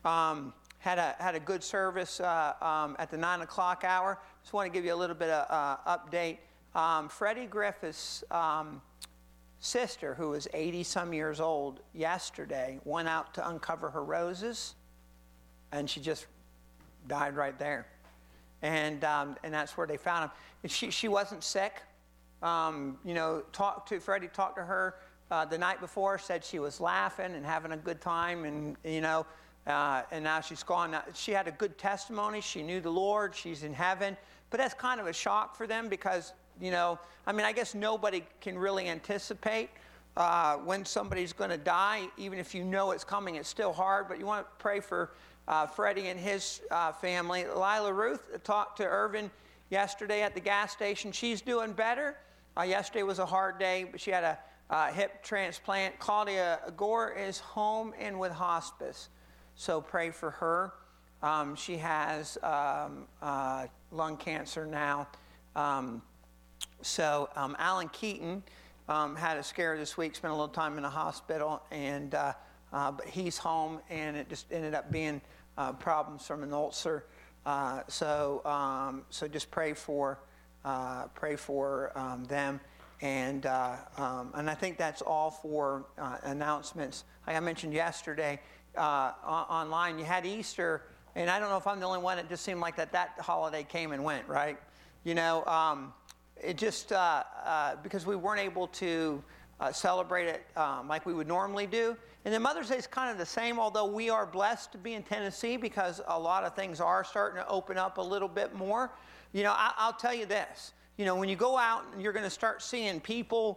Had a good service at the 9 o'clock hour. Just want to give you a little bit of update. Freddie Griffith's sister, who was 80-some years old, yesterday went out to uncover her roses, and she just died right there. And that's where they found him. She wasn't sick. Freddie talked to her the night before, said she was laughing and having a good time, and now she's gone. She had a good testimony. She knew the Lord. She's in heaven. But that's kind of a shock for them because, I guess nobody can really anticipate when somebody's going to die. Even if you know it's coming, it's still hard. But you want to pray for Freddie and his family. Lila Ruth talked to Irvin yesterday at the gas station. She's doing better. Yesterday was a hard day, but she had a hip transplant. Claudia Gore is home and with hospice. So pray for her. She has lung cancer now. Alan Keaton had a scare this week, spent a little time in the hospital, but he's home, and it just ended up being problems from an ulcer. So just pray for them. And I think that's all for announcements. Like I mentioned yesterday, online, you had Easter, and I don't know if I'm the only one. It just seemed like that holiday came and went, right? It just because we weren't able to celebrate it like we would normally do. And then Mother's Day is kind of the same, although we are blessed to be in Tennessee because a lot of things are starting to open up a little bit more. I'll tell you this. When you go out, and you're going to start seeing people,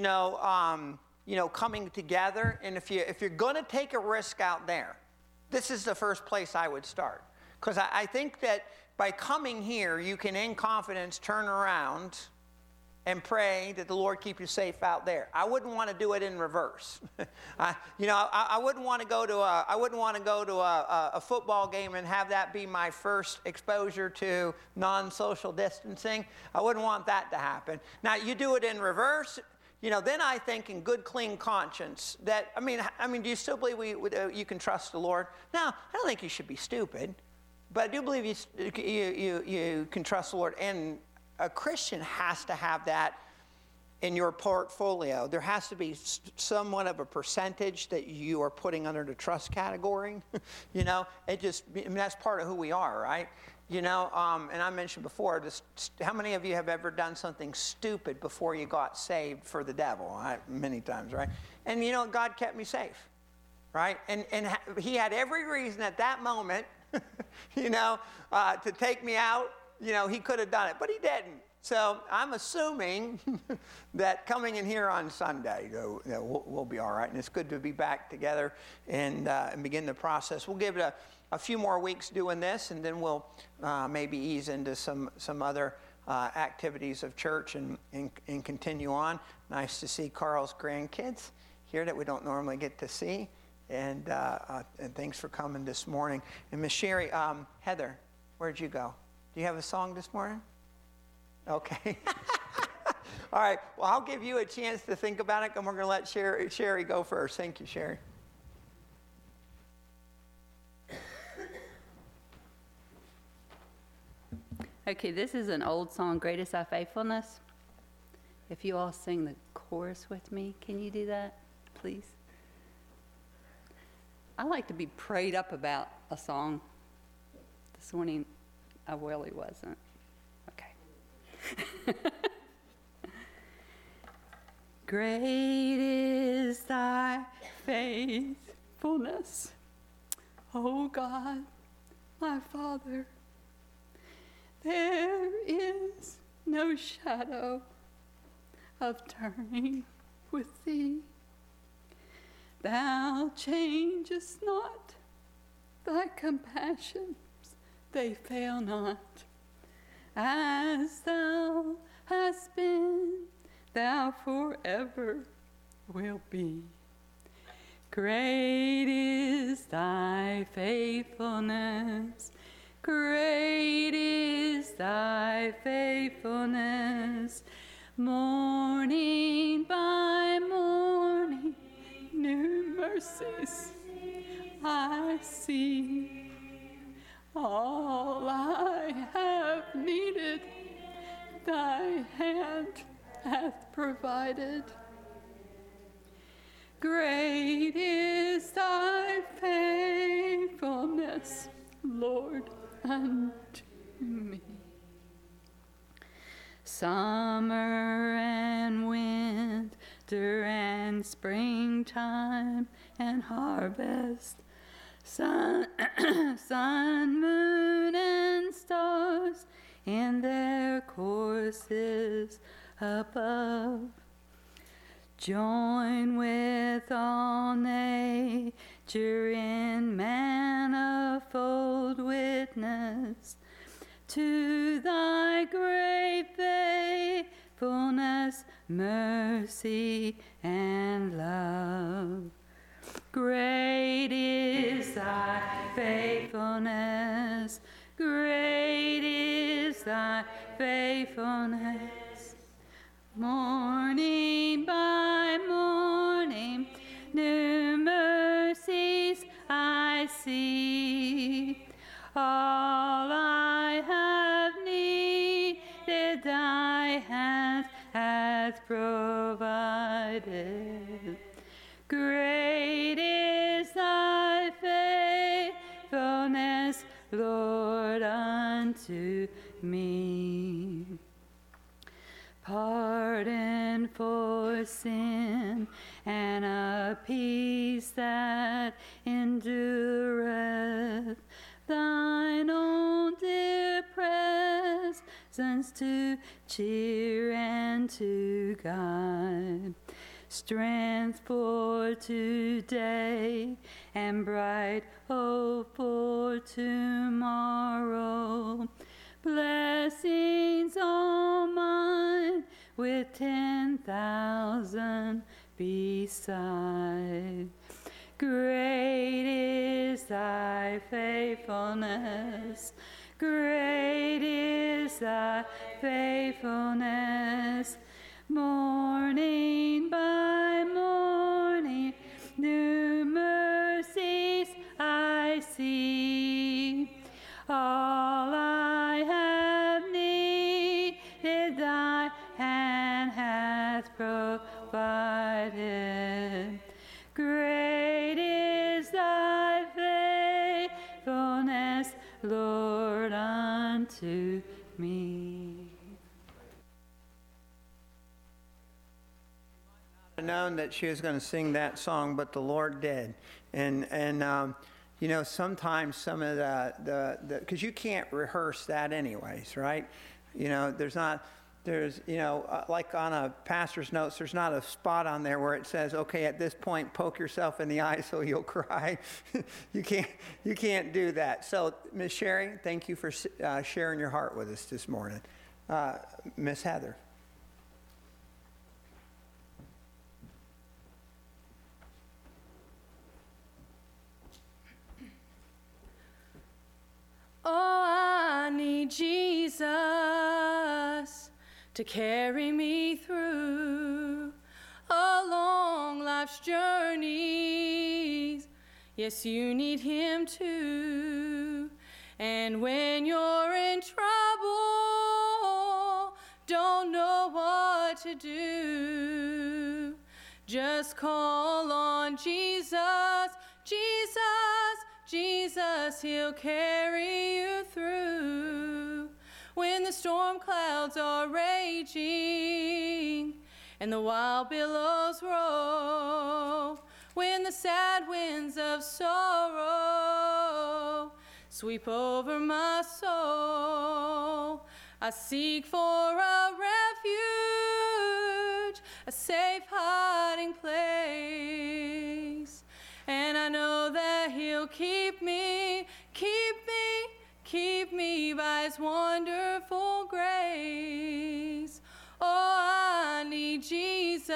coming together. And if you're going to take a risk out there, this is the first place I would start. Because I think that by coming here, you can in confidence turn around and pray that the Lord keep you safe out there. I wouldn't want to do it in reverse. I wouldn't want to go to a football game and have that be my first exposure to non-social distancing. I wouldn't want that to happen. Now, you do it in reverse. Then I think in good, clean conscience that, do you still believe you can trust the Lord? Now, I don't think you should be stupid, but I do believe you can trust the Lord. And a Christian has to have that in your portfolio. There has to be somewhat of a percentage that you are putting under the trust category. That's part of who we are, right? And I mentioned before, how many of you have ever done something stupid before you got saved for the devil? Many times, right? And God kept me safe, right? And he had every reason at that moment, to take me out. He could have done it, but he didn't. So I'm assuming that coming in here on Sunday, we'll be all right. And it's good to be back together and begin the process. We'll give it a few more weeks doing this, and then we'll maybe ease into some other activities of church and continue on. Nice to see Carl's grandkids here that we don't normally get to see. And thanks for coming this morning. And Miss Sherry, Heather, where'd you go? Do you have a song this morning? Okay. All right. Well, I'll give you a chance to think about it, and we're going to let Sherry go first. Thank you, Sherry. Okay, this is an old song, Great Is Thy Faithfulness. If you all sing the chorus with me, can you do that, please? I like to be prayed up about a song. This morning, I really wasn't. Okay. Great is thy faithfulness, O God, my Father. There is no shadow of turning with thee. Thou changest not, thy compassions, they fail not. As thou hast been, thou forever will be. Great is thy faithfulness, great is thy faithfulness. Morning by morning, new mercies I see. All I have needed, thy hand hath provided. Great is thy faithfulness, Lord, unto me. Summer and winter and springtime and harvest, sun, moon, and stars in their courses above, join with all nature in manifold witness to thy great faithfulness, mercy, and love. Great is thy faithfulness, great is thy faithfulness. Morning by morning, new mercies I see. All I have needed, thy hand hath provided. Great is thy faithfulness, Lord, unto me. Pardon for sin and a peace that endureth, thine own dear presence to cheer and to guide. Strength for today and bright hope for tomorrow. Blessings all mine with 10,000 beside. Great is thy faithfulness, great is thy faithfulness. Morning by morning, new mercies I see. All I have needed, thy hand hath provided. Great is thy faithfulness, Lord, unto me. Known that she was going to sing that song, but the Lord did. And you know, sometimes some of the because you can't rehearse that anyways, right? You know, like on a pastor's notes, there's not a spot on there where it says, okay, at this point, poke yourself in the eye so you'll cry. You can't do that. So, Miss Sherry, thank you for sharing your heart with us this morning. Miss Heather. Oh, I need Jesus to carry me through along life's journeys. Yes, you need him too. And when you're in trouble, don't know what to do, just call on Jesus, Jesus, Jesus, he'll carry you through. When the storm clouds are raging and the wild billows roll, when the sad winds of sorrow sweep over my soul, I seek for a refuge, a safe hiding place. And I know that he'll keep me by his wonderful grace. Oh, I need Jesus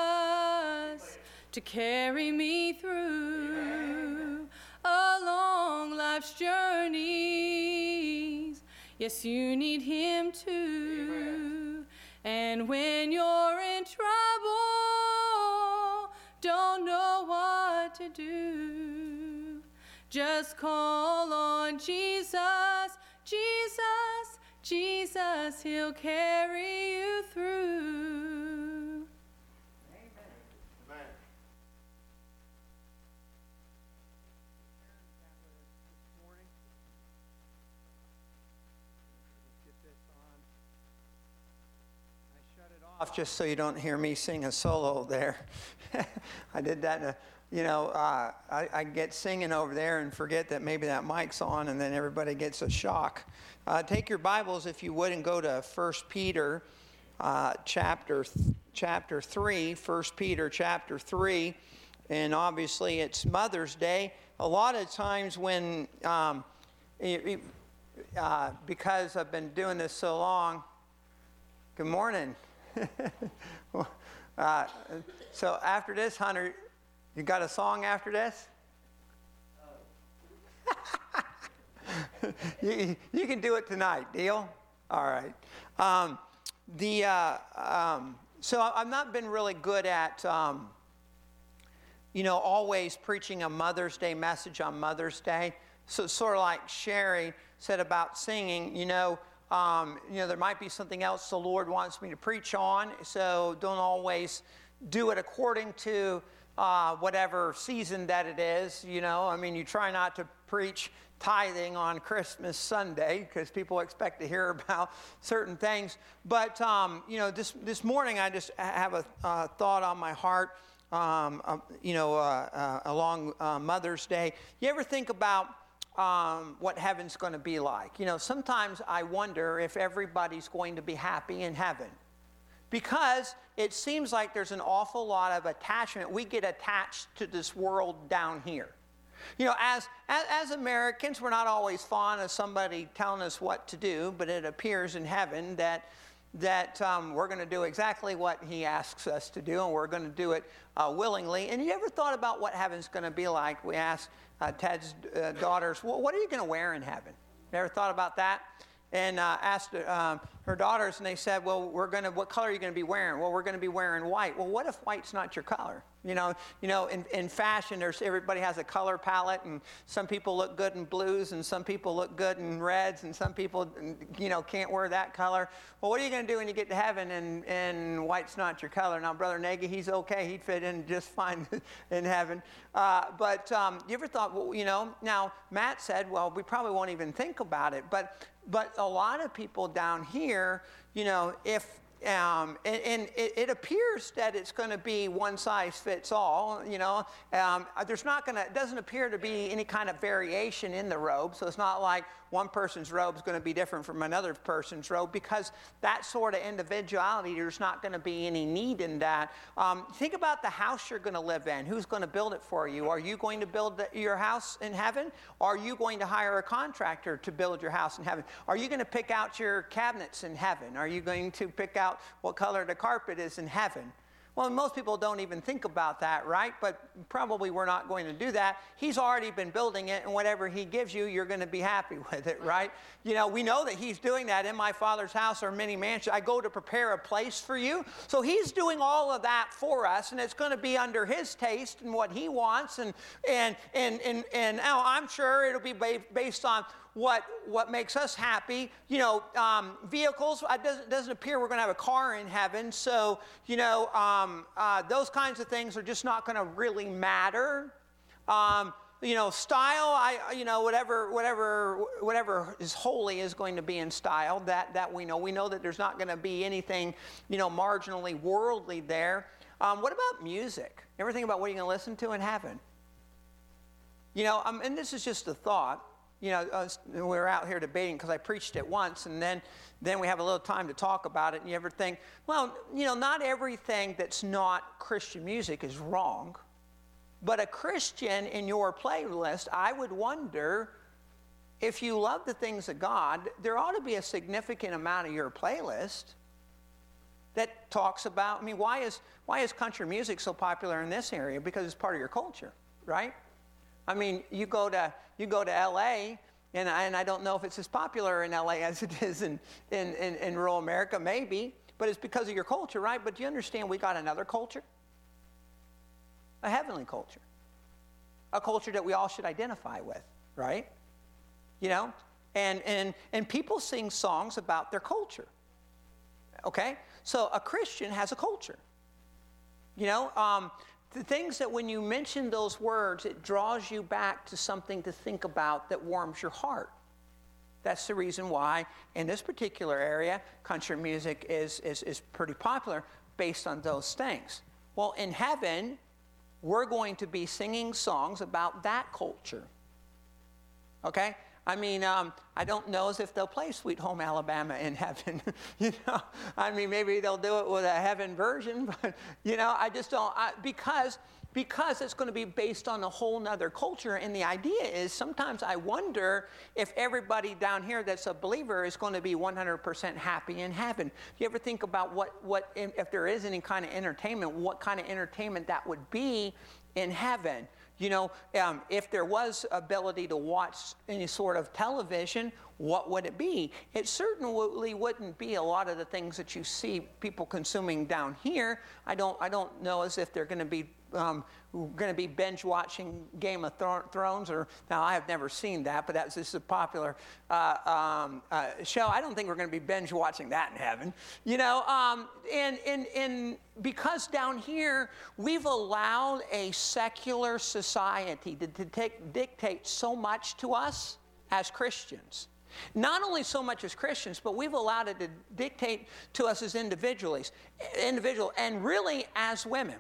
to carry me through along life's journeys. Yes, you need him too. And when you're in trouble, don't know what to do, Just call on Jesus, Jesus, Jesus, he'll carry you through. Amen. Off just so you don't hear me sing a solo there. I did that. I get singing over there and forget that maybe that mic's on, and then everybody gets a shock. Take your Bibles, if you would, and go to 1 Peter chapter 3. 1 Peter chapter 3, and obviously it's Mother's Day. A lot of times when, because I've been doing this so long, good morning. So after this, Hunter, you got a song after this? You can do it tonight, deal? All right. So I've not been really good at, always preaching a Mother's Day message on Mother's Day. So sort of like Sherry said about singing, there might be something else the Lord wants me to preach on, so don't always do it according to whatever season that it is, you try not to preach tithing on Christmas Sunday because people expect to hear about certain things. But, this morning I just have a thought on my heart, along Mother's Day. You ever think about what heaven's going to be like? Sometimes I wonder if everybody's going to be happy in heaven, because it seems like there's an awful lot of attachment. We get attached to this world down here. As Americans, we're not always fond of somebody telling us what to do, but it appears in heaven that we're going to do exactly what he asks us to do, and we're going to do it willingly. And you ever thought about what heaven's going to be like? We asked Ted's daughters, well, what are you going to wear in heaven? You ever thought about that? And asked her daughters, and they said, well, what color are you going to be wearing? Well, we're going to be wearing white. Well, what if white's not your color? In fashion, everybody has a color palette, and some people look good in blues, and some people look good in reds, and some people, can't wear that color. Well, what are you going to do when you get to heaven and white's not your color? Now, Brother Nagy, he's okay. He'd fit in just fine in heaven. But you ever thought, now Matt said, well, we probably won't even think about it. But a lot of people down here, if and it appears that it's going to be one size fits all. It doesn't appear to be any kind of variation in the robe. So it's not like one person's robe is going to be different from another person's robe, because that sort of individuality, there's not going to be any need in that. Think about the house you're going to live in. Who's going to build it for you? Are you going to build your house in heaven? Are you going to hire a contractor to build your house in heaven? Are you going to pick out your cabinets in heaven? Are you going to pick out what color the carpet is in heaven? Well, most people don't even think about that, right? But probably we're not going to do that. He's already been building it, and whatever he gives you, you're going to be happy with it, right? We know that he's doing that. In my Father's house are many mansions. I go to prepare a place for you. So he's doing all of that for us, and it's going to be under his taste and what he wants. And now I'm sure it'll be based on what makes us happy. Vehicles, it doesn't appear we're going to have a car in heaven. So, those kinds of things are just not going to really matter. Style, whatever is holy is going to be in style. That we know. We know that there's not going to be anything, marginally worldly there. What about music? Ever think about what you're going to listen to in heaven? And this is just a thought. We're out here debating because I preached it once, and then we have a little time to talk about it. And you ever think, well, not everything that's not Christian music is wrong, but a Christian in your playlist, I would wonder, if you love the things of God, there ought to be a significant amount of your playlist that talks about, why is country music so popular in this area? Because it's part of your culture, right? You go to L.A., and I don't know if it's as popular in L.A. as it is in rural America, maybe, but it's because of your culture, right? But do you understand we got another culture? A heavenly culture. a culture that we all should identify with, right? You know, and people sing songs about their culture. Okay, so a Christian has a culture. You know, the things that when you mention those words, it draws you back to something to think about that warms your heart. That's the reason why in this particular area, country music is pretty popular based on those things. Well, in heaven, we're going to be singing songs about that culture. Okay? I mean, I don't know as if they'll play Sweet Home Alabama in heaven. You know, I mean, maybe they'll do it with a heaven version, but, you know, I just don't, because it's going to be based on a whole nother culture. And the idea is sometimes I wonder if everybody down here that's a believer is going to be 100% happy in heaven. Do you ever think about what if there is any kind of entertainment, what kind of entertainment that would be in heaven? You know, if there was ability to watch any sort of television, what would it be? It certainly wouldn't be a lot of the things that you see people consuming down here. I don't know as if they're going to be binge watching Game of Thrones, or now I have never seen that, but this is a popular show. I don't think we're going to be binge watching that in heaven, you know. And because down here we've allowed a secular society to dictate so much to us as Christians. Not only so much as Christians, but we've allowed it to dictate to us as individual, and really as women.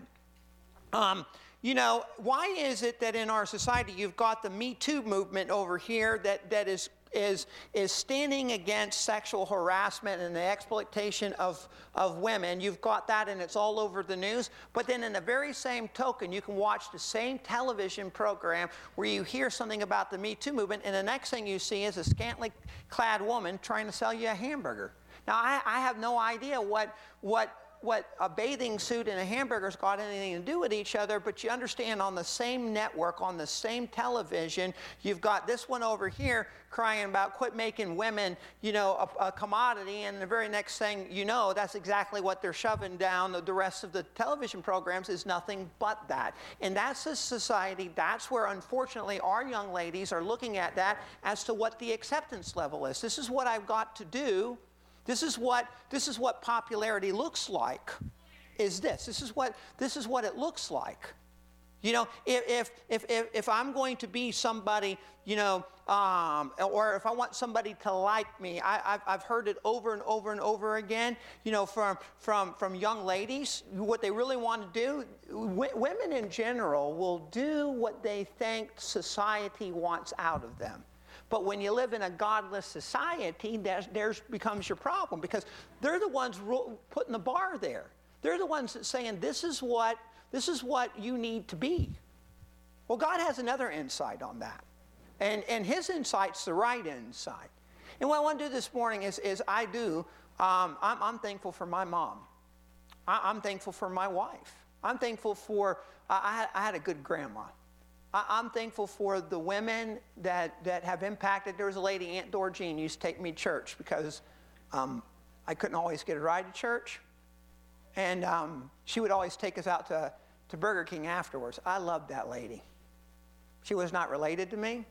You know, why is it that in our society you've got the Me Too movement over here that is standing against sexual harassment and the exploitation of women? You've got that, and it's all over the news. But then in the very same token, you can watch the same television program where you hear something about the Me Too movement, and the next thing you see is a scantily clad woman trying to sell you a hamburger. Now, I have no idea what a bathing suit and a hamburger's got anything to do with each other, but you understand on the same network, on the same television, you've got this one over here crying about quit making women, you know, a commodity, and the very next thing you know, that's exactly what they're shoving down the rest of the television programs is nothing but that. And that's a society, that's where unfortunately our young ladies are looking at that as to what the acceptance level is. This is what I've got to do. This is what popularity looks like. This is what it looks like. You know, if I'm going to be somebody, you know, or if I want somebody to like me, I've heard it over and over and over again. You know, from young ladies, what they really want to do. Women in general will do what they think society wants out of them. But when you live in a godless society, there's becomes your problem, because they're the ones putting the bar there. They're the ones that saying this is what you need to be. Well, God has another insight on that, and His insight's the right insight. And what I want to do this morning is I'm thankful for my mom. I'm thankful for my wife. I'm thankful for I had a good grandma. I'm thankful for the women that have impacted. There was a lady, Aunt Dorjean, used to take me to church because I couldn't always get a ride to church. And she would always take us out to Burger King afterwards. I loved that lady. She was not related to me,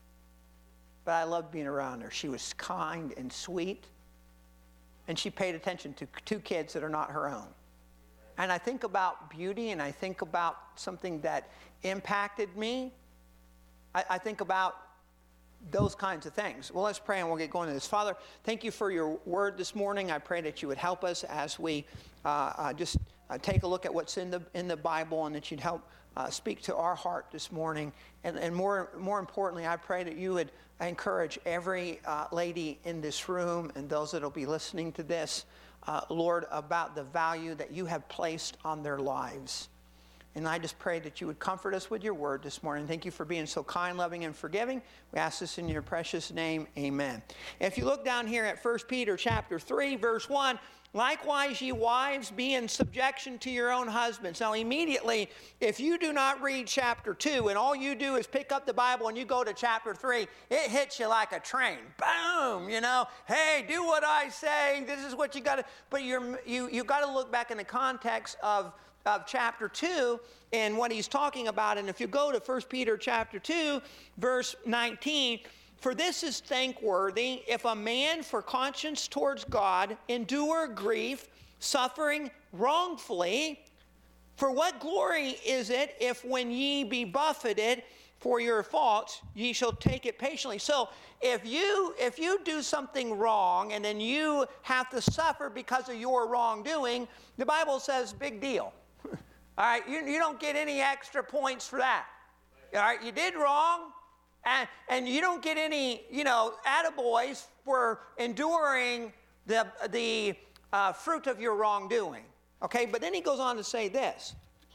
but I loved being around her. She was kind and sweet, and she paid attention to two kids that are not her own. And I think about beauty, and I think about something that impacted me. I think about those kinds of things. Well, let's pray and we'll get going to this. Father, thank you for your word this morning. I pray that you would help us as we just take a look at what's in the Bible, and that you'd help speak to our heart this morning. And more importantly, I pray that you would encourage every lady in this room and those that will be listening to this, Lord, about the value that you have placed on their lives. And I just pray that you would comfort us with your word this morning. Thank you for being so kind, loving, and forgiving. We ask this in your precious name. Amen. If you look down here at 1 Peter chapter 3, verse 1, likewise, ye wives, be in subjection to your own husbands. Now, immediately, if you do not read chapter 2 and all you do is pick up the Bible and you go to chapter 3, it hits you like a train. Boom! You know, hey, do what I say. This is what you got to. But you got to look back in the context of chapter 2 and what he's talking about. And if you go to 1 Peter chapter 2, verse 19, for this is thankworthy if a man for conscience towards God endure grief, suffering wrongfully. For what glory is it if when ye be buffeted for your faults, ye shall take it patiently? So if you do something wrong and then you have to suffer because of your wrongdoing, the Bible says big deal. All right, you don't get any extra points for that. All right, you did wrong, and you don't get any, attaboys for enduring the fruit of your wrongdoing. Okay, but then he goes on to say this.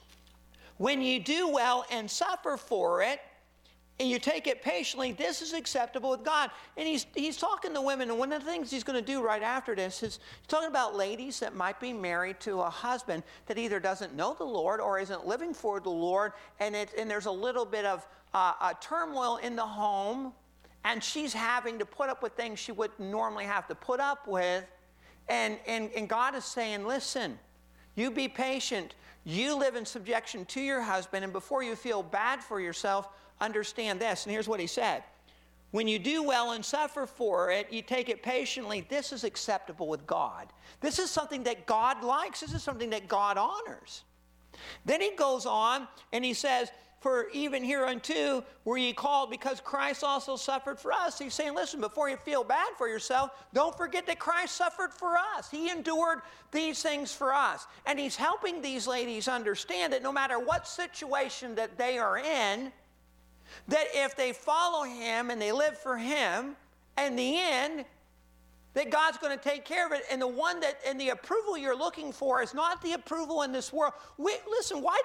When you do well and suffer for it, and you take it patiently, this is acceptable with God. And he's talking to women, and one of the things he's going to do right after this is he's talking about ladies that might be married to a husband that either doesn't know the Lord or isn't living for the Lord, and there's a little bit of a turmoil in the home, and she's having to put up with things she wouldn't normally have to put up with. And God is saying, listen, you be patient. You live in subjection to your husband, and before you feel bad for yourself, understand this. And here's what he said. When you do well and suffer for it, you take it patiently. This is acceptable with God. This is something that God likes. This is something that God honors. Then he goes on and he says, for even hereunto were ye called, because Christ also suffered for us. He's saying, listen, before you feel bad for yourself, don't forget that Christ suffered for us. He endured these things for us. And he's helping these ladies understand that no matter what situation that they are in, that if they follow him and they live for him, in the end, that God's going to take care of it. And the approval you're looking for is not the approval in this world. Listen, why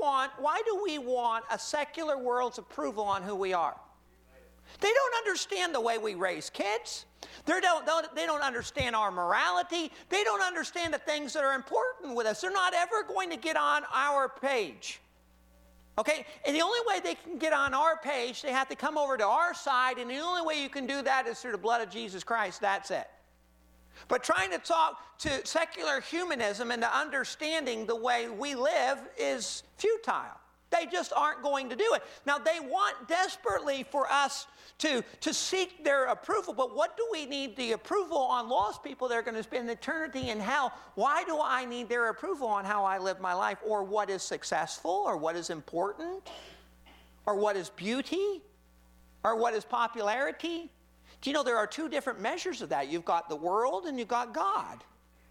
do we want a secular world's approval on who we are? They don't understand the way we raise kids. They don't understand our morality. They don't understand the things that are important with us. They're not ever going to get on our page. Okay? And the only way they can get on our page, they have to come over to our side, and the only way you can do that is through the blood of Jesus Christ. That's it. But trying to talk to secular humanism and to understanding the way we live is futile. They just aren't going to do it. Now, they want desperately for us to seek their approval, but what do we need the approval on lost people that are going to spend eternity in hell? Why do I need their approval on how I live my life, or what is successful, or what is important, or what is beauty, or what is popularity? Do you know there are two different measures of that? You've got the world and you've got God.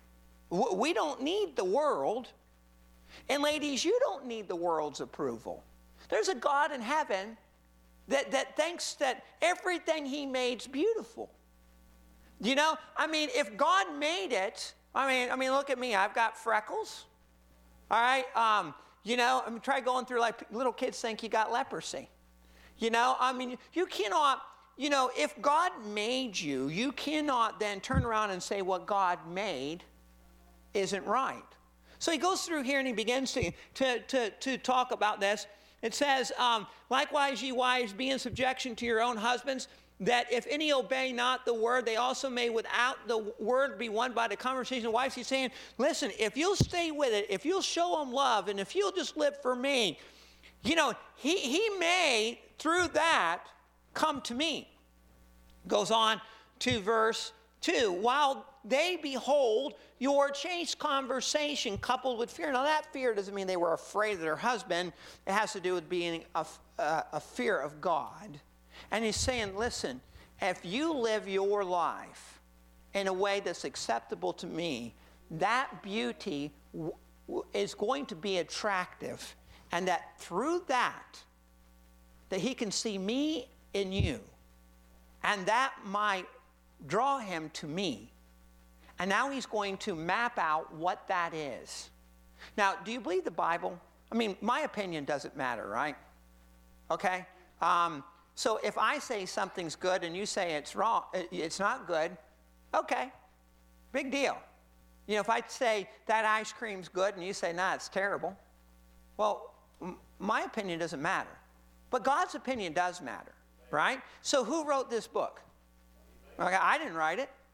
We don't need the world. And ladies, you don't need the world's approval. There's a God in heaven that thinks that everything he made's beautiful. You know, if God made it, look at me. I've got freckles. All right. Try going through like little kids think you got leprosy. You cannot. If God made you, you cannot then turn around and say what God made isn't right. So he goes through here and he begins to talk about this. It says, likewise, ye wives, be in subjection to your own husbands, that if any obey not the word, they also may without the word be won by the conversation of wives. He's saying, listen, if you'll stay with it, if you'll show them love, and if you'll just live for me, he may, through that, come to me. Goes on to verse 2. While they behold your chaste conversation coupled with fear. Now that fear doesn't mean they were afraid of their husband. It has to do with being a fear of God. And he's saying, listen, if you live your life in a way that's acceptable to me, that beauty is going to be attractive. And that through that he can see me in you. And that might draw him to me. And now he's going to map out what that is. Now, do you believe the Bible? My opinion doesn't matter, right? Okay? So if I say something's good and you say it's wrong, it's not good, okay, big deal. If I say that ice cream's good and you say, nah, it's terrible, well, my opinion doesn't matter. But God's opinion does matter, right? So who wrote this book? Okay, I didn't write it.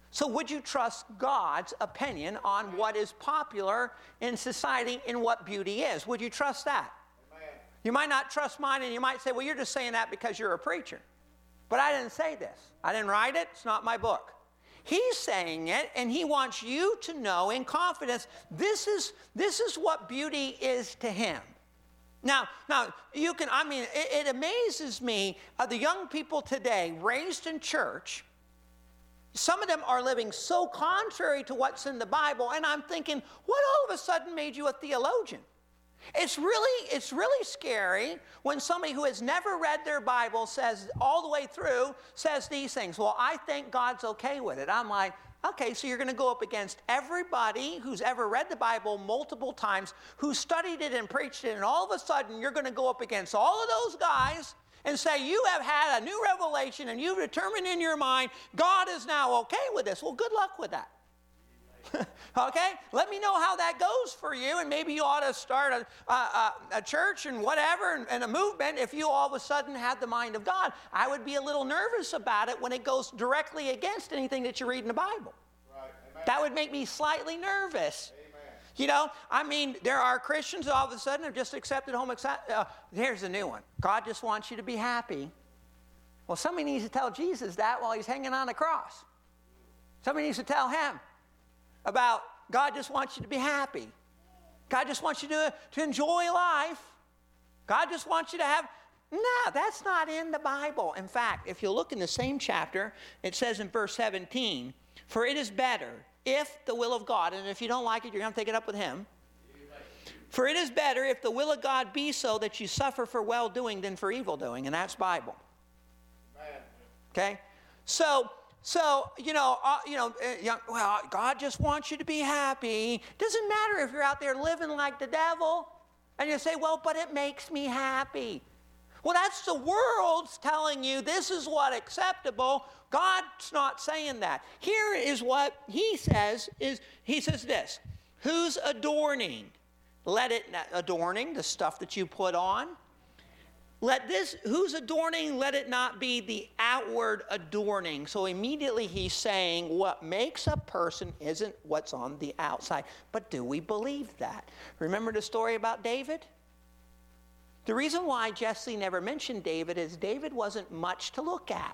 So would you trust God's opinion on what is popular in society and what beauty is? Would you trust that? Amen. You might not trust mine, and you might say, well, you're just saying that because you're a preacher. But I didn't say this. I didn't write it. It's not my book. He's saying it, and he wants you to know in confidence, this is what beauty is to him. Now you can, it amazes me, the young people today raised in church, some of them are living so contrary to what's in the Bible, and I'm thinking, what all of a sudden made you a theologian? It's really scary when somebody who has never read their Bible says all the way through, says these things. Well, I think God's okay with it. I'm like, okay, so you're going to go up against everybody who's ever read the Bible multiple times, who studied it and preached it, and all of a sudden you're going to go up against all of those guys and say you have had a new revelation and you've determined in your mind God is now okay with this. Well, good luck with that. Okay? Let me know how that goes for you, and maybe you ought to start a church and whatever and a movement if you all of a sudden had the mind of God. I would be a little nervous about it when it goes directly against anything that you read in the Bible. Right. Amen. That would make me slightly nervous. Amen. You know, there are Christians who all of a sudden have just accepted homosexuality. Here's a new one. God just wants you to be happy. Well, somebody needs to tell Jesus that while he's hanging on the cross. Somebody needs to tell him about God just wants you to be happy. God just wants you to enjoy life. God just wants you to have... No, that's not in the Bible. In fact, if you look in the same chapter, it says in verse 17, for it is better if the will of God, and if you don't like it, you're going to take it up with him. For it is better if the will of God be so that you suffer for well-doing than for evil-doing, and that's Bible. Okay? So well, God just wants you to be happy. Doesn't matter if you're out there living like the devil, and you say, well, but it makes me happy. Well, that's the world's telling you this is what acceptable. God's not saying that. Here is what he says, he says this, who's adorning? Adorning, the stuff that you put on. Who's adorning, let it not be the outward adorning. So immediately he's saying what makes a person isn't what's on the outside. But do we believe that? Remember the story about David? The reason why Jesse never mentioned David is David wasn't much to look at.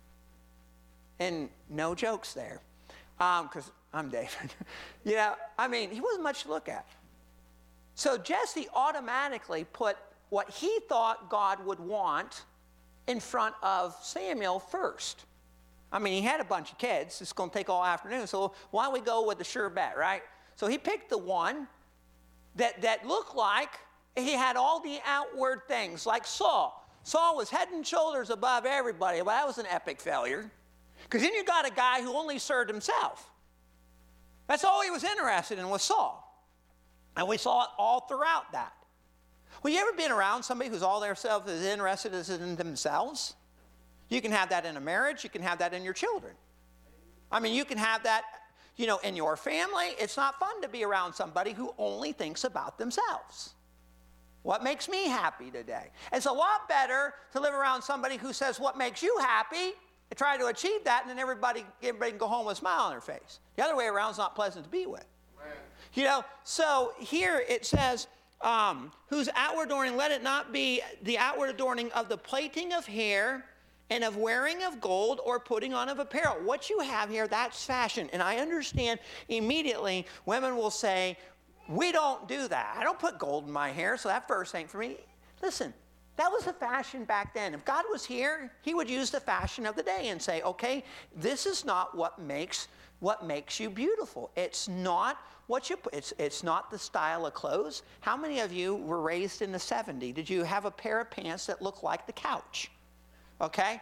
And no jokes there, because I'm David. He wasn't much to look at. So Jesse automatically put what he thought God would want in front of Samuel first. He had a bunch of kids. It's going to take all afternoon, so why don't we go with the sure bet, right? So he picked the one that looked like he had all the outward things, like Saul. Saul was head and shoulders above everybody. Well, that was an epic failure. Because then you got a guy who only served himself. That's all he was interested in was Saul. And we saw it all throughout that. Well, you ever been around somebody who's all themselves as interested as in themselves? You can have that in a marriage. You can have that in your children. You can have that, in your family. It's not fun to be around somebody who only thinks about themselves. What makes me happy today? It's a lot better to live around somebody who says what makes you happy and try to achieve that, and then everybody can go home with a smile on their face. The other way around is not pleasant to be with. So here it says, whose outward adorning, let it not be the outward adorning of the plaiting of hair and of wearing of gold or putting on of apparel. What you have here, that's fashion. And I understand immediately women will say, we don't do that. I don't put gold in my hair, so that verse ain't for me. Listen, that was the fashion back then. If God was here, he would use the fashion of the day and say, okay, this is not what makes you beautiful. It's not what you put. It's not the style of clothes. How many of you were raised in the 70s? Did you have a pair of pants that looked like the couch? Okay?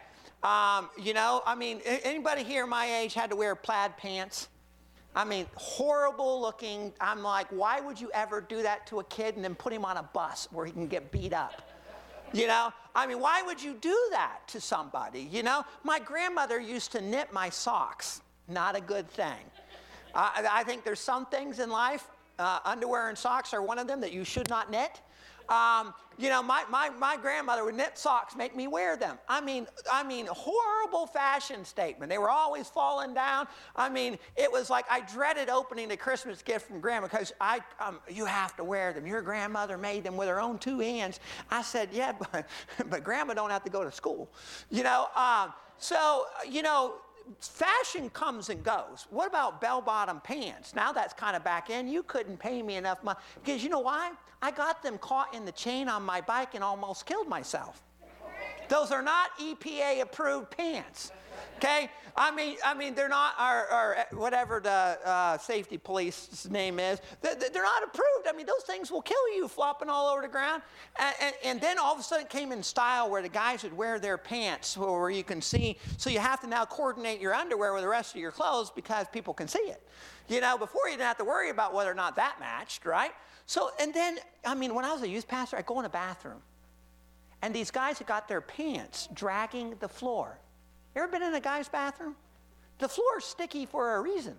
Anybody here my age had to wear plaid pants? Horrible looking. I'm like, why would you ever do that to a kid and then put him on a bus where he can get beat up? Why would you do that to somebody? My grandmother used to knit my socks. Not a good thing. I think there's some things in life, underwear and socks are one of them that you should not knit. You know, my grandmother would knit socks, make me wear them. I mean, horrible fashion statement. They were always falling down. I mean, it was like I dreaded opening the Christmas gift from Grandma because you have to wear them. Your grandmother made them with her own 2 hands. I said, yeah, but Grandma don't have to go to school. You know, so, you know, fashion comes and goes. What about bell-bottom pants? Now that's kind of back in. You couldn't pay me enough money. Because you know why? I got them caught in the chain on my bike and almost killed myself. Those are not EPA-approved pants. Okay? I mean, they're not, or whatever the safety police's name is. They're not approved. I mean, those things will kill you flopping all over the ground. And then all of a sudden it came in style where the guys would wear their pants where you can see. So you have to now coordinate your underwear with the rest of your clothes because people can see it. You know, before you didn't have to worry about whether or not that matched, right? So, and then, I mean, when I was a youth pastor, I'd go in the bathroom. And these guys had got their pants dragging the floor. You ever been in a guy's bathroom? The floor's sticky for a reason.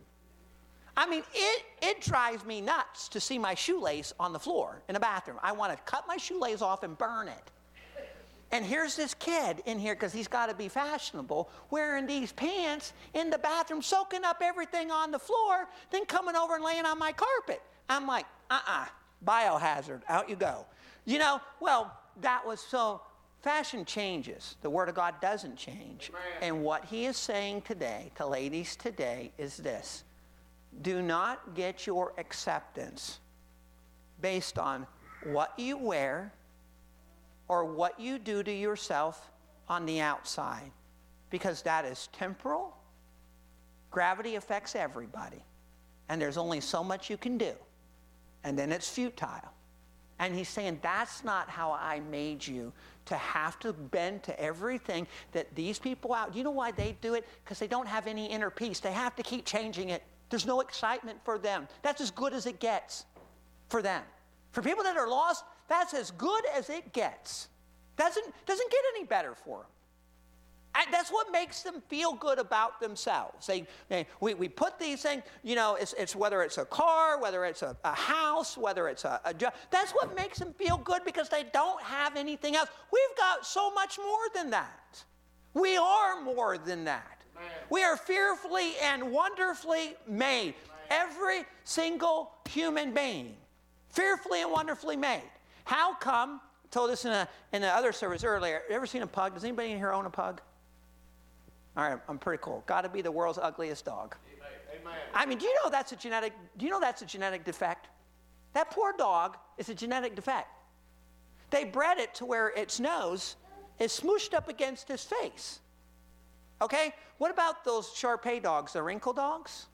I mean, it drives me nuts to see my shoelace on the floor in a bathroom. I want to cut my shoelace off and burn it. And here's this kid in here, because he's got to be fashionable, wearing these pants in the bathroom, soaking up everything on the floor, then coming over and laying on my carpet. I'm like, biohazard, out you go. You know, well, that was so... Fashion changes. The Word of God doesn't change. Amen. And what he is saying today, to ladies today, is this. Do not get your acceptance based on what you wear or what you do to yourself on the outside, because that is temporal. Gravity affects everybody. And there's only so much you can do. And then it's futile. And he's saying, that's not how I made you, to have to bend to everything that these people out. Do you know why they do it? Because they don't have any inner peace. They have to keep changing it. There's no excitement for them. That's as good as it gets for them. For people that are lost, that's as good as it gets. Doesn't get any better for them. And that's what makes them feel good about themselves. We put these things, you know, it's whether it's a car, whether it's a house, whether it's a job. That's what makes them feel good, because they don't have anything else. We've got so much more than that. We are more than that. Man. We are fearfully and wonderfully made. Man. Every single human being, fearfully and wonderfully made. How come? I told this in the other service earlier. You ever seen a pug? Does anybody in here own a pug? All right, I'm pretty cool. Got to be the world's ugliest dog. Amen. I mean, do you know that's a genetic defect? That poor dog is a genetic defect. They bred it to where its nose is smooshed up against his face. Okay? What about those Shar-Pei dogs, the wrinkle dogs?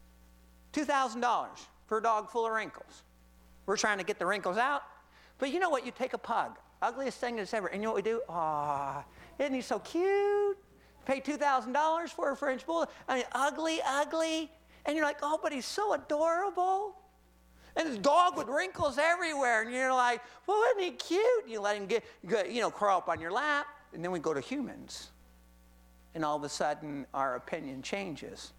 $2,000 for a dog full of wrinkles. We're trying to get the wrinkles out. But you know what? You take a pug, ugliest thing that's ever, and you know what we do? Aw, isn't he so cute? Pay $2,000 for a French bulldog. I mean, ugly. And you're like, oh, but he's so adorable. And his dog with wrinkles everywhere. And you're like, well, isn't he cute? And you let him crawl up on your lap. And then we go to humans. And all of a sudden, our opinion changes.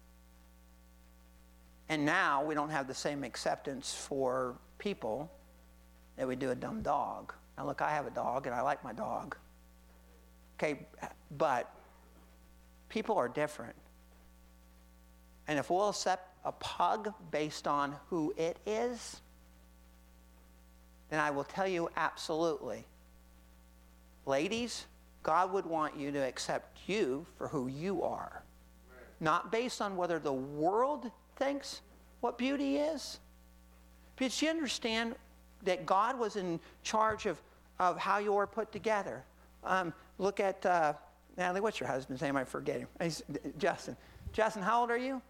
And now we don't have the same acceptance for people that we do a dumb dog. Now, look, I have a dog, and I like my dog. Okay, but people are different. And if we'll accept a pug based on who it is, then I will tell you absolutely. Ladies, God would want you to accept you for who you are. Not based on whether the world thinks what beauty is. But you understand that God was in charge of how you are put together. Look at, Natalie, what's your husband's name? I forget him. He's Justin. Justin, how old are you?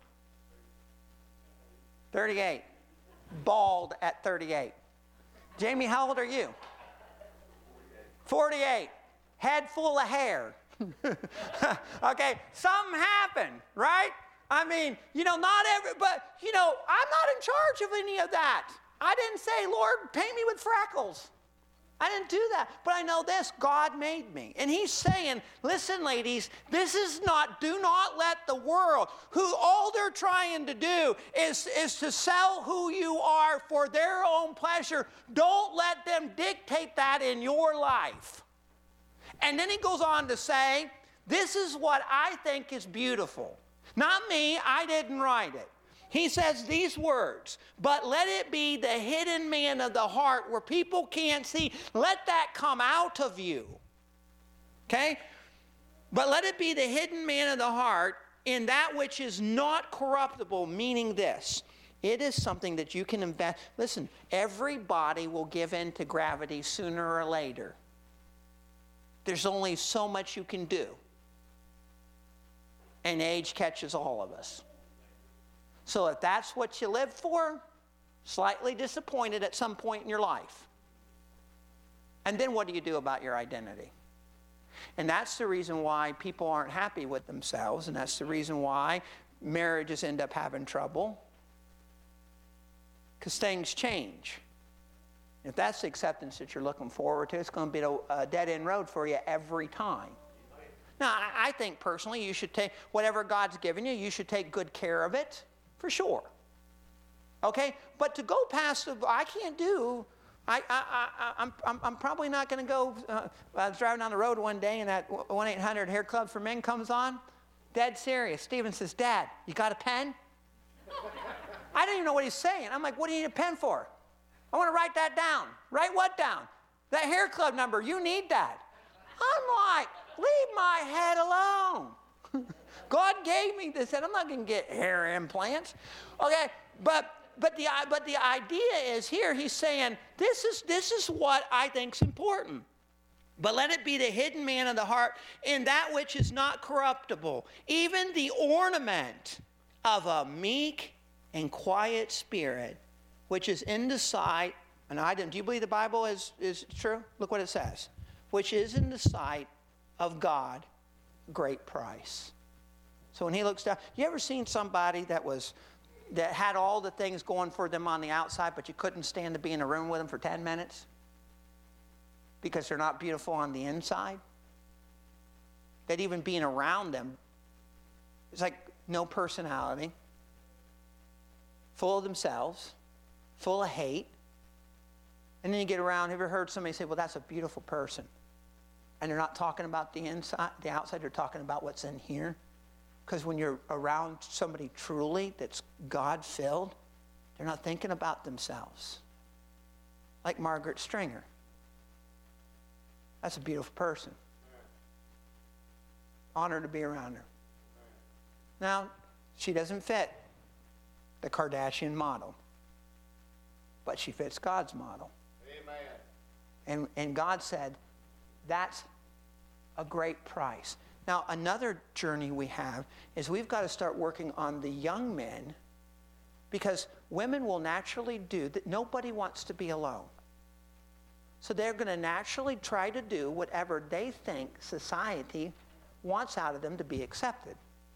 38. Bald at 38. Jamie, how old are you? 48. Head full of hair. Okay, something happened, right? I mean, but, I'm not in charge of any of that. I didn't say, Lord, paint me with freckles. I didn't do that. But I know this, God made me. And he's saying, listen, ladies, this is not, do not let the world, who all they're trying to do is to sell who you are for their own pleasure. Don't let them dictate that in your life. And then he goes on to say, this is what I think is beautiful. Not me, I didn't write it. He says these words, but let it be the hidden man of the heart where people can't see. Let that come out of you. Okay? But let it be the hidden man of the heart in that which is not corruptible, meaning this. It is something that you can invest. Listen, everybody will give in to gravity sooner or later. There's only so much you can do. And age catches all of us. So if that's what you live for, slightly disappointed at some point in your life. And then what do you do about your identity? And that's the reason why people aren't happy with themselves, and that's the reason why marriages end up having trouble. Because things change. If that's the acceptance that you're looking forward to, it's going to be a dead-end road for you every time. Now, I think personally you should take whatever God's given you, you should take good care of it, for sure. Okay? But to go past, I can't do, I'm probably not going to go, I was driving down the road one day and that 1-800 Hair Club for Men comes on. Dead serious. Stephen says, Dad, you got a pen? I didn't even know what he's saying. I'm like, what do you need a pen for? I want to write that down. Write what down? That hair club number. You need that. I'm like, leave my head alone. God gave me this, and I'm not going to get hair implants. Okay, but the idea is here. He's saying this is what I think is important. But let it be the hidden man of the heart in that which is not corruptible, even the ornament of a meek and quiet spirit, which is in the sight. And do you believe the Bible is true? Look what it says. Which is in the sight of God, great price. So when he looks down, you ever seen somebody that had all the things going for them on the outside, but you couldn't stand to be in a room with them for 10 minutes? Because they're not beautiful on the inside? That even being around them, it's like no personality, full of themselves, full of hate. And then you get around, have you ever heard somebody say, well, that's a beautiful person? And they're not talking about the inside, the outside, they're talking about what's in here. Because when you're around somebody truly that's God-filled, they're not thinking about themselves. Like Margaret Stringer. That's a beautiful person. Honor to be around her. Now, she doesn't fit the Kardashian model, but she fits God's model. Amen. And God said, that's a great price. Now, another journey we have is we've got to start working on the young men, because women will naturally do that. Nobody wants to be alone. So they're going to naturally try to do whatever they think society wants out of them to be accepted.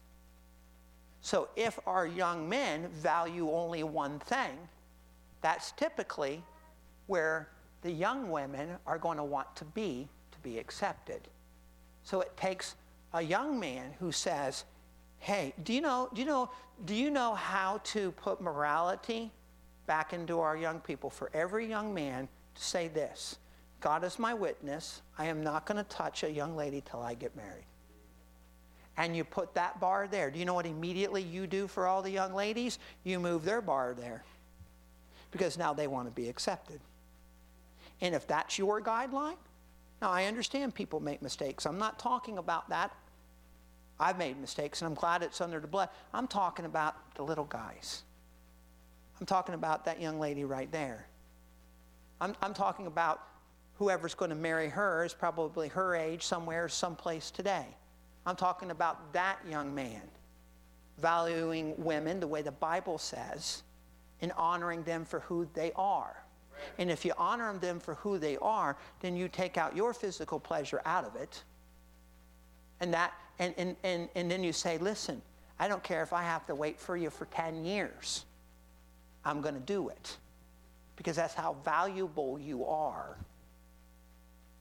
So if our young men value only one thing, that's typically where the young women are going to want to be accepted. So it takes a young man who says, hey, do you know how to put morality back into our young people? For every young man to say this: God is my witness, I am not going to touch a young lady till I get married. And you put that bar there. Do you know what immediately you do for all the young ladies? You move their bar there. Because now they want to be accepted. And if that's your guideline, now I understand people make mistakes. I'm not talking about that. I've made mistakes, and I'm glad it's under the blood. I'm talking about the little guys. I'm talking about that young lady right there. I'm talking about whoever's going to marry her is probably her age somewhere, someplace today. I'm talking about that young man valuing women the way the Bible says and honoring them for who they are. And if you honor them for who they are, then you take out your physical pleasure out of it. And then you say, listen, I don't care if I have to wait for you for 10 years. I'm going to do it. Because that's how valuable you are.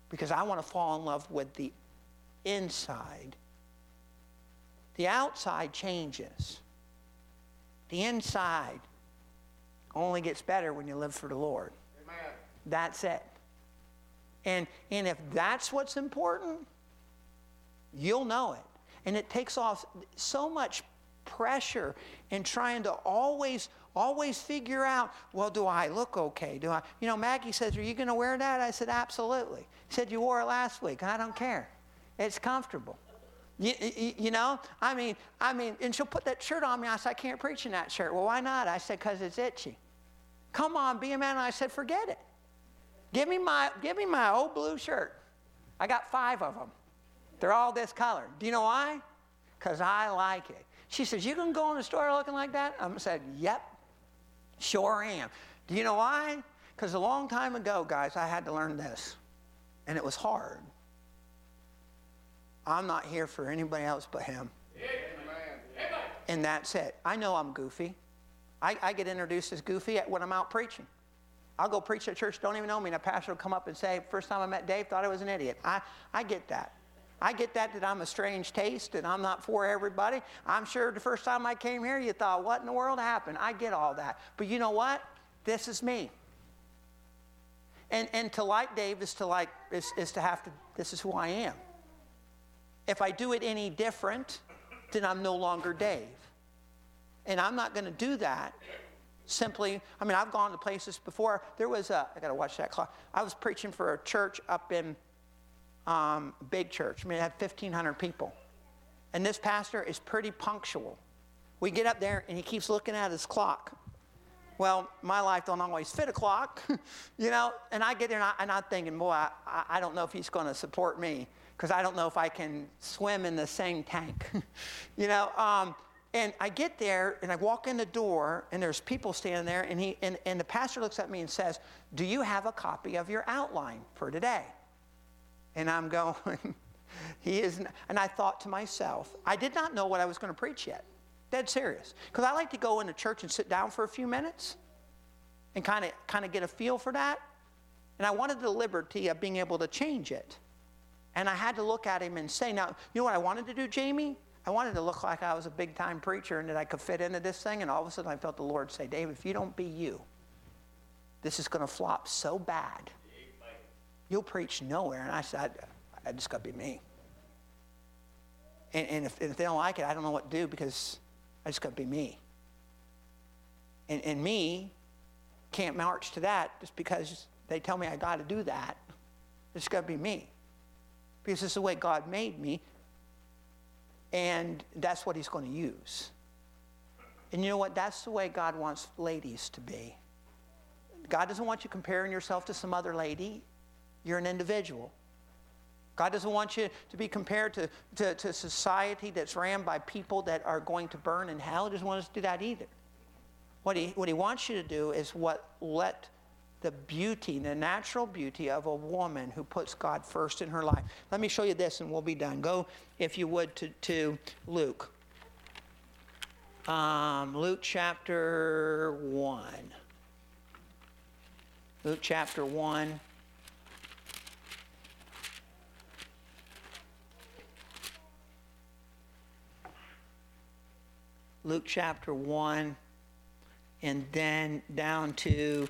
because I want to fall in love with the inside. The outside changes. The inside only gets better when you live for the Lord. Amen. That's it. And if that's what's important, you'll know it. And it takes off so much pressure in trying to always figure out, well, do I look okay? Do I, Maggie says, are you going to wear that? I said, absolutely. She said, you wore it last week. I don't care. It's comfortable. I mean, and she'll put that shirt on me. I said, I can't preach in that shirt. Well, why not? I said, because it's itchy. Come on, be a man. And I said, forget it. Give me my old blue shirt. I got 5 of them. They're all this color. Do you know why? Because I like it. She says, you can go in the store looking like that? I said, yep, sure am. Do you know why? Because a long time ago, guys, I had to learn this. And it was hard. I'm not here for anybody else but him. Amen. And that's it. I know I'm goofy. I get introduced as goofy when I'm out preaching. I'll go preach at church, don't even know me, and a pastor will come up and say, first time I met Dave, thought I was an idiot. I get that. I get that I'm a strange taste and I'm not for everybody. I'm sure the first time I came here, you thought, what in the world happened? I get all that. But you know what? This is me. And to like Dave is to have to, this is who I am. If I do it any different, then I'm no longer Dave. And I'm not going to do that simply. I've gone to places before. There was I got to watch that clock. I was preaching for a church up in big church. It had 1,500 people. And this pastor is pretty punctual. We get up there and he keeps looking at his clock. Well, my life don't always fit a clock, and I get there and I'm thinking, boy, I don't know if he's going to support me because I don't know if I can swim in the same tank, And I get there and I walk in the door and there's people standing there and the pastor looks at me and says, do you have a copy of your outline for today? And I'm going, he isn't. And I thought to myself, I did not know what I was going to preach yet. Dead serious. Because I like to go into church and sit down for a few minutes and kind of get a feel for that. And I wanted the liberty of being able to change it. And I had to look at him and say, now, you know what I wanted to do, Jamie? I wanted to look like I was a big-time preacher and that I could fit into this thing. And all of a sudden I felt the Lord say, Dave, if you don't be you, this is going to flop so bad. You'll preach nowhere. And I said, I just got to be me. And if they don't like it, I don't know what to do because I just got to be me. And me can't march to that just because they tell me I got to do that. It's got to be me. Because this is the way God made me. And that's what he's going to use. And you know what? That's the way God wants ladies to be. God doesn't want you comparing yourself to some other lady. You're an individual. God doesn't want you to be compared to society that's ran by people that are going to burn in hell. He doesn't want us to do that either. What he wants you to do is let the beauty, the natural beauty of a woman who puts God first in her life. Let me show you this and we'll be done. Go, if you would, to Luke. Luke chapter 1. Luke chapter 1. Luke chapter 1, and then down to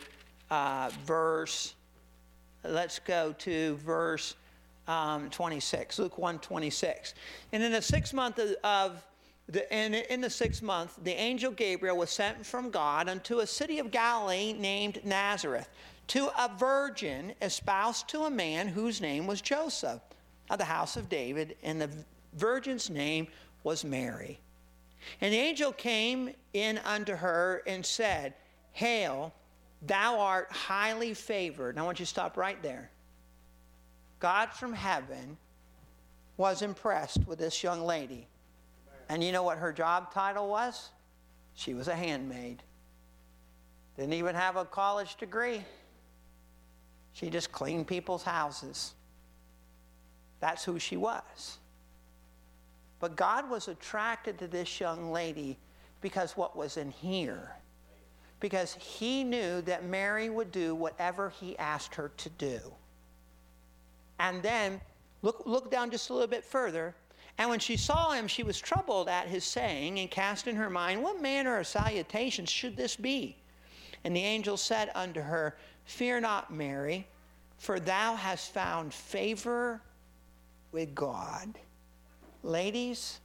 let's go to verse 26, Luke 1:26. And in the 6th month in the 6th month, the angel Gabriel was sent from God unto a city of Galilee named Nazareth, to a virgin espoused to a man whose name was Joseph, of the house of David, and the virgin's name was Mary. And the angel came in unto her and said, Hail, thou art highly favored. And I want you to stop right there. God from heaven was impressed with this young lady. And you know what her job title was? She was a handmaid. Didn't even have a college degree. She just cleaned people's houses. That's who she was. But God was attracted to this young lady because what was in here. Because he knew that Mary would do whatever he asked her to do. And then look down just a little bit further. And when she saw him, she was troubled at his saying, and cast in her mind, what manner of salutation should this be? And the angel said unto her, Fear not, Mary, for thou hast found favor with God. Ladies,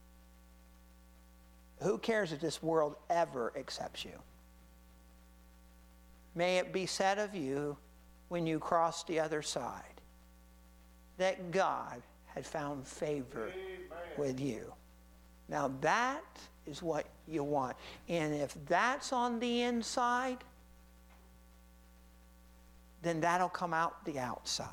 who cares if this world ever accepts you? May it be said of you when you cross the other side that God had found favor with you. Now that is what you want. And if that's on the inside, then that'll come out the outside.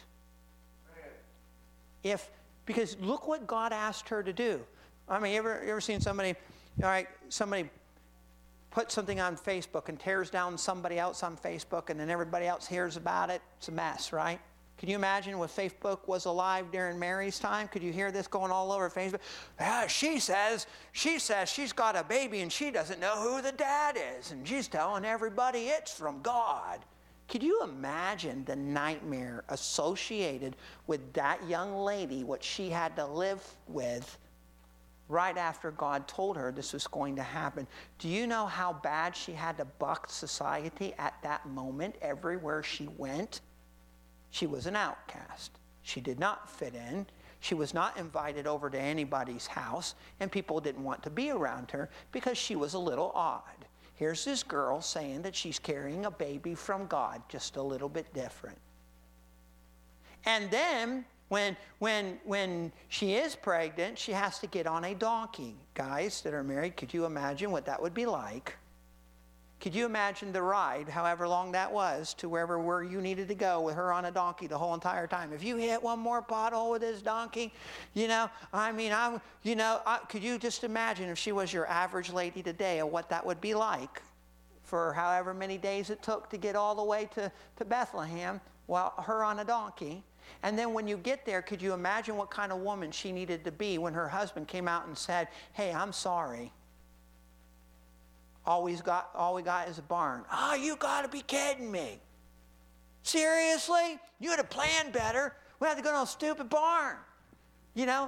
Because look what God asked her to do. I mean, you ever seen somebody, all right, somebody put something on Facebook and tears down somebody else on Facebook, and then everybody else hears about it? It's a mess, right? Can you imagine when Facebook was alive during Mary's time? Could you hear this going all over Facebook? She says she's got a baby and she doesn't know who the dad is, and she's telling everybody it's from God. Could you imagine the nightmare associated with that young lady, what she had to live with right after God told her this was going to happen? Do you know how bad she had to buck society at that moment everywhere she went? She was an outcast. She did not fit in. She was not invited over to anybody's house, and people didn't want to be around her because she was a little odd. Here's this girl saying that she's carrying a baby from God, just a little bit different. And then when she is pregnant, she has to get on a donkey. Guys that are married, could you imagine what that would be like? Could you imagine the ride, however long that was, to where you needed to go with her on a donkey the whole entire time? If you hit one more pothole with this donkey, could you just imagine if she was your average lady today and what that would be like for however many days it took to get all the way to Bethlehem, while her on a donkey? And then when you get there, could you imagine what kind of woman she needed to be when her husband came out and said, hey, I'm sorry. All we got is a barn. Oh, you got to be kidding me. Seriously? You would have planned better. We had to go to a stupid barn. Now,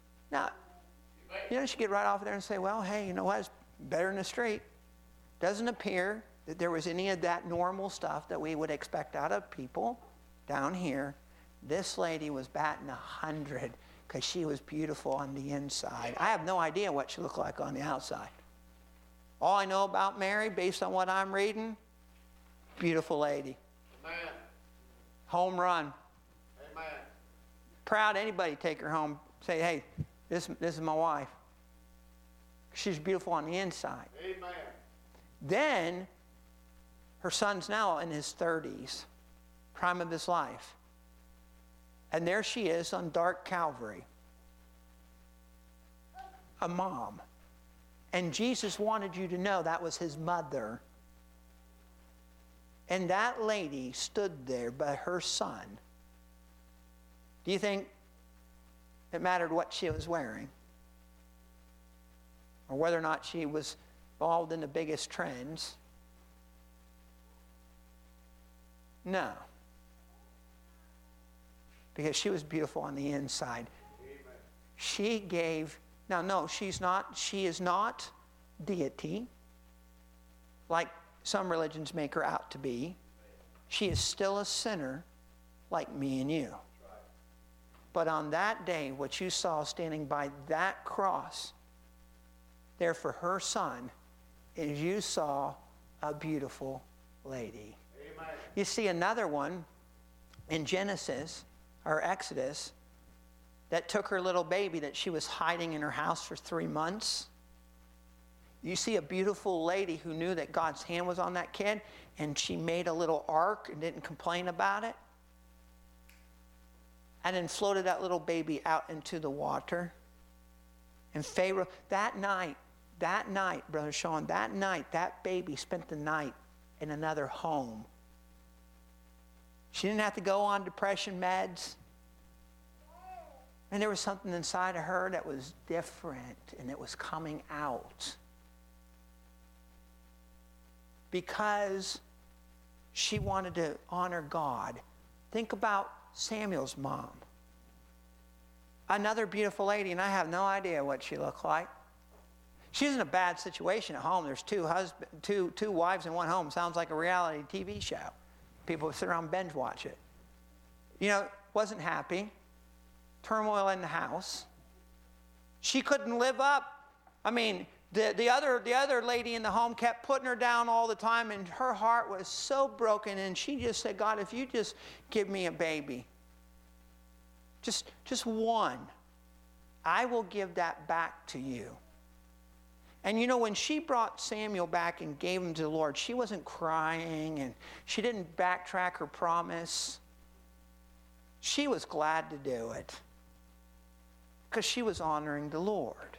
she get right off there and say, well, hey, you know what? It's better than the street. Doesn't appear that there was any of that normal stuff that we would expect out of people down here. This lady was batting 100 because she was beautiful on the inside. I have no idea what she looked like on the outside. All I know about Mary, based on what I'm reading, beautiful lady. Amen. Home run. Amen. Proud anybody take her home. Say, hey, this is my wife. She's beautiful on the inside. Amen. Then, her son's now in his 30s, prime of his life. And there she is on dark Calvary. A mom. And Jesus wanted you to know that was his mother. And that lady stood there by her son. Do you think it mattered what she was wearing? Or whether or not she was involved in the biggest trends? No. Because she was beautiful on the inside. Amen. She gave... Now, no, she is not deity, like some religions make her out to be. She is still a sinner like me and you. But on that day, what you saw standing by that cross there for her son is you saw a beautiful lady. Amen. You see another one in Genesis or Exodus that took her little baby that she was hiding in her house for 3 months. You see a beautiful lady who knew that God's hand was on that kid, and she made a little ark and didn't complain about it. And then floated that little baby out into the water. And Pharaoh, that night, Brother Sean, that baby spent the night in another home. She didn't have to go on depression meds. And there was something inside of her that was different, and it was coming out. Because she wanted to honor God. Think about Samuel's mom. Another beautiful lady, and I have no idea what she looked like. She's in a bad situation at home. There's two wives in one home. Sounds like a reality TV show. People sit around and binge watch it. You know, wasn't happy. Turmoil in the house. She couldn't live up. I mean, the other lady in the home kept putting her down all the time, and her heart was so broken, and she just said, God, if you just give me a baby, just one, I will give that back to you. And you know, when she brought Samuel back and gave him to the Lord, she wasn't crying, and she didn't backtrack her promise. She was glad to do it because she was honoring the Lord.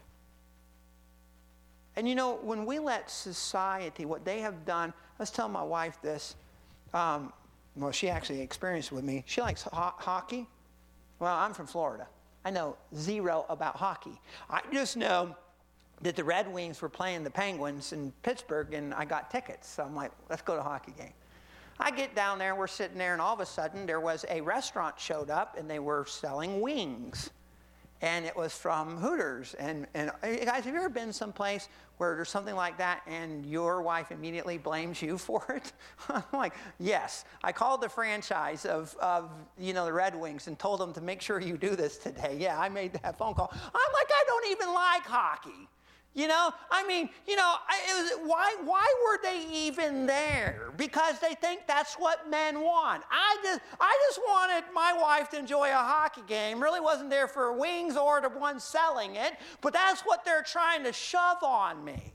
And you know, when we let society, what they have done, I was telling my wife this, well, she actually experienced it with me. She likes hockey. Well, I'm from Florida. I know zero about hockey. I just know that the Red Wings were playing the Penguins in Pittsburgh, and I got tickets. So I'm like, let's go to a hockey game. I get down there, we're sitting there, and all of a sudden there was a restaurant showed up, and they were selling wings. And it was from Hooters. And guys, have you ever been someplace where there's something like that and your wife immediately blames you for it? I'm like, yes. I called the franchise of the Red Wings and told them to make sure you do this today. Yeah, I made that phone call. I'm like, I don't even like hockey. You know, I mean, you know, why were they even there? Because they think that's what men want. I just wanted my wife to enjoy a hockey game. Really wasn't there for wings or the one selling it, but that's what they're trying to shove on me.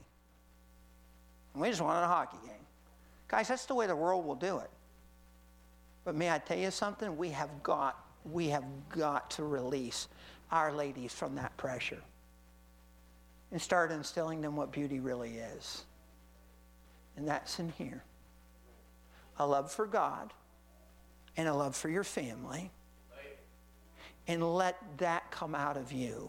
We just wanted a hockey game. Guys, that's the way the world will do it. But may I tell you something? We have got to release our ladies from that pressure and start instilling them what beauty really is. And that's in here. A love for God and a love for your family. And let that come out of you.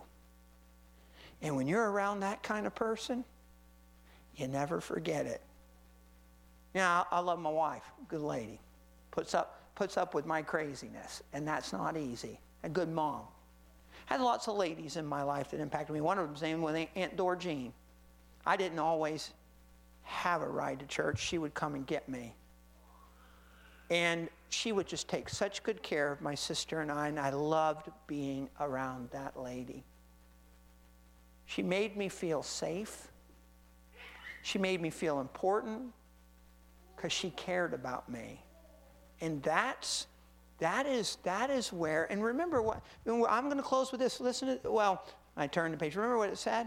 And when you're around that kind of person, you never forget it. Yeah, I love my wife, good lady. Puts up with my craziness, and that's not easy. A good mom. Had lots of ladies in my life that impacted me. One of them's name was Aunt Dorjean. I didn't always have a ride to church. She would come and get me. And she would just take such good care of my sister and I loved being around that lady. She made me feel safe. She made me feel important because she cared about me. And that is where, and remember what, I'm going to close with this. Listen to, well, I turned the page. Remember what it said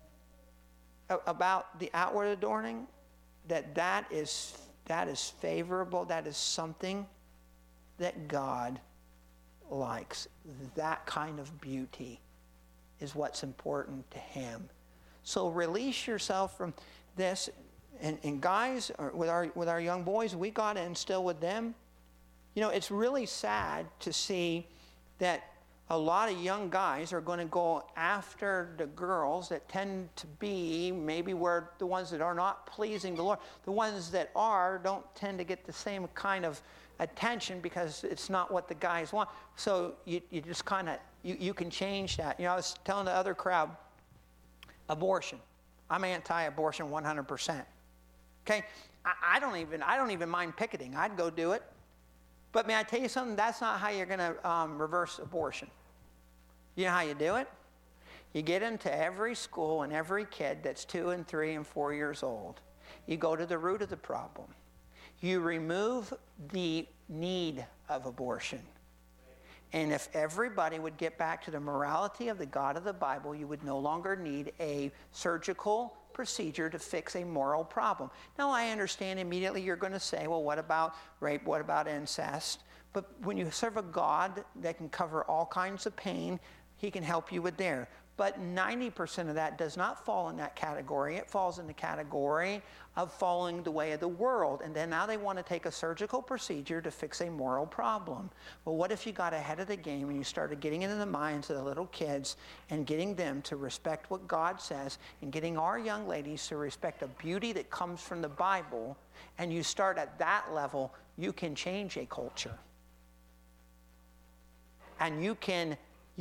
about the outward adorning? That is favorable. That is something that God likes. That kind of beauty is what's important to him. So release yourself from this. And guys, with our young boys, we got to instill with them. You know, it's really sad to see that a lot of young guys are going to go after the girls that tend to be maybe where the ones that are not pleasing the Lord. The ones that are don't tend to get the same kind of attention because it's not what the guys want. So you just kind of, you can change that. You know, I was telling the other crowd, abortion. I'm anti-abortion 100%. Okay? I don't even mind picketing. I'd go do it. But may I tell you something? That's not how you're going to reverse abortion. You know how you do it? You get into every school and every kid that's 2 and 3 and 4 years old. You go to the root of the problem. You remove the need of abortion. And if everybody would get back to the morality of the God of the Bible, you would no longer need a surgical procedure to fix a moral problem. Now, I understand immediately you're going to say, well, what about rape? What about incest? But when you serve a God that can cover all kinds of pain, he can help you with there. But 90% of that does not fall in that category. It falls in the category of following the way of the world. And then now they want to take a surgical procedure to fix a moral problem. Well, what if you got ahead of the game and you started getting into the minds of the little kids and getting them to respect what God says and getting our young ladies to respect the beauty that comes from the Bible, and you start at that level, you can change a culture. And you can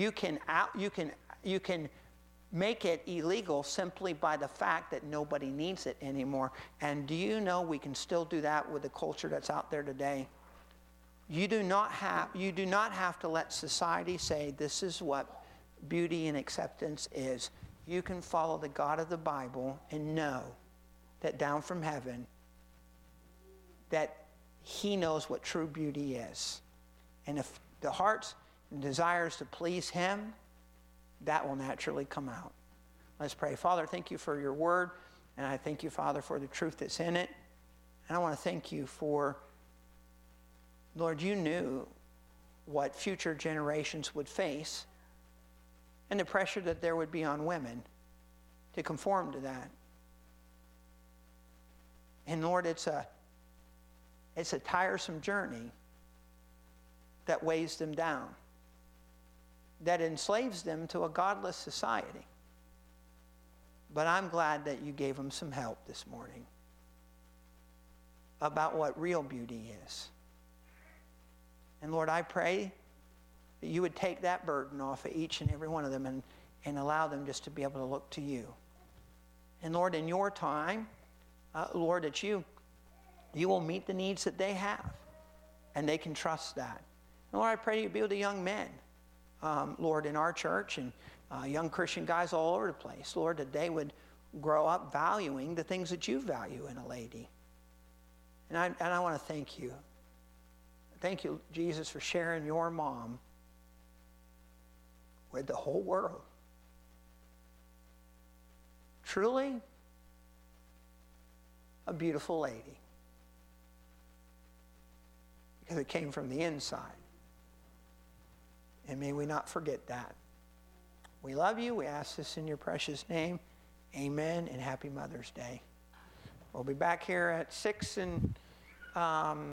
make it illegal simply by the fact that nobody needs it anymore. And do you know we can still do that with the culture that's out there today? You do not have to let society say this is what beauty and acceptance is. You can follow the God of the Bible and know that down from heaven, that he knows what true beauty is. And if the heart's desires to please him, that will naturally come out. Let's pray. Father, thank you for your word, and I thank you, Father, for the truth that's in it. And I want to thank you for, Lord, you knew what future generations would face and the pressure that there would be on women to conform to that. And Lord, it's a tiresome journey that weighs them down, that enslaves them to a godless society. But I'm glad that you gave them some help this morning about what real beauty is. And Lord, I pray that you would take that burden off of each and every one of them and allow them just to be able to look to you. And Lord, in your time, Lord, that you will meet the needs that they have, and they can trust that. And Lord, I pray you be with the young men, Lord, in our church, and young Christian guys all over the place, Lord, that they would grow up valuing the things that you value in a lady. And I want to thank you. Thank you, Jesus, for sharing your mom with the whole world. Truly a beautiful lady, because it came from the inside. And may we not forget that. We love you. We ask this in your precious name. Amen, and happy Mother's Day. We'll be back here at 6 and